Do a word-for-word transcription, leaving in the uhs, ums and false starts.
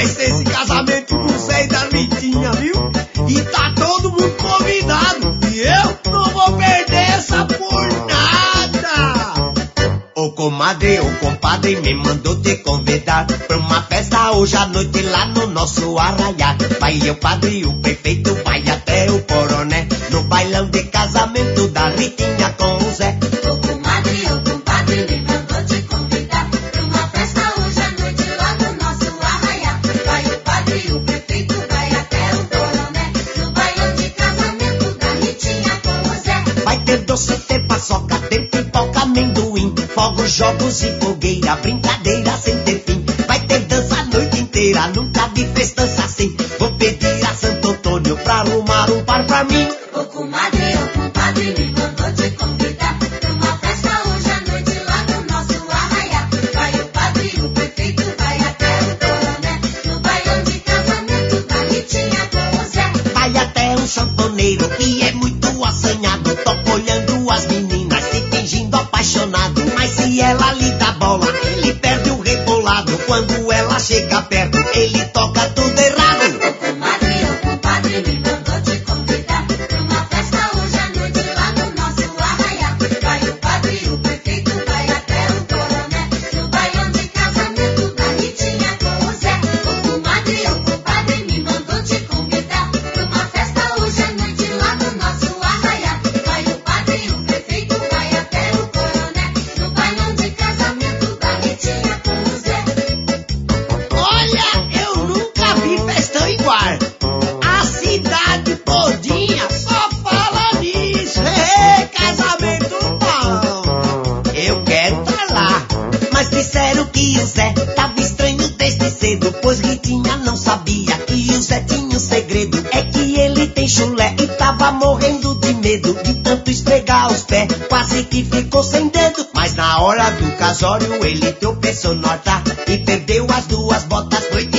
vai ser esse casamento do Zé e da Ritinha, viu? E tá todo mundo convidado. E eu não vou perder essa por nada. Ô comadre, ô compadre, me mandou te convidar pra uma festa hoje à noite lá no nosso arraiá. Vai eu, padre, o prefeito, vai até o coroné, no bailão de casamento da Ritinha com o Zé. Ô comadre, ô compadre, me mandou te convidar pra uma festa hoje à noite lá no nosso arraiá. Vai o padre, o prefeito, vai até o coroné, no bailão de casamento da Ritinha com o Zé. Vai ter doce, ter paçoca, ter pipoca, amendoim, fogos, jogos e fogueira, brincadeira sem ter fim. Vai ter dança a noite inteira, nunca vi festança assim. Vou pedir a Santo Antônio pra arrumar um par pra mim. Ô comadre, ô compadre, me mandou te convidar pra uma festa hoje à noite lá no nosso arraiá. Vai o padre, o prefeito, vai até o coroné, no bailão de casamento da Ritinha com o Zé. Vai até um sanfoneiro que é muito assanhado, toca olhando as meninas se fingindo apaixonado. Mas se ela lhe dá bola, ele perde o rebolado. Quando ela chega perto, ele toca tudo errado. Ô comadre, ô compadre, me mandou te convidar pra uma festa hoje à noite lá no nosso arraiá. Vai o padre, o prefeito, vai até o coroné, no bailão de casamento da Ritinha com o Zé. Ô comadre, ô compadre, me mandou te convidar pra uma festa hoje à noite lá no nosso arraiá. Vai o padre, o prefeito, vai até o coroné, no bailão de casamento da Ritinha com o Zé. Olha, eu nunca vi festão igual. A cidade todinha só fala nisso. Ei, casamento bom. Eu quero tá lá. Mas disseram que o Zé tava estranho desde cedo, pois Ritinha não sabia que o Zé tinha um segredo. É que ele tem chulé e tava morrendo de medo de tanto esfregar os pés, quase que ficou sem dedo. Mas na hora do casório ele tropeçou no altar e perdeu as duas botas. Foi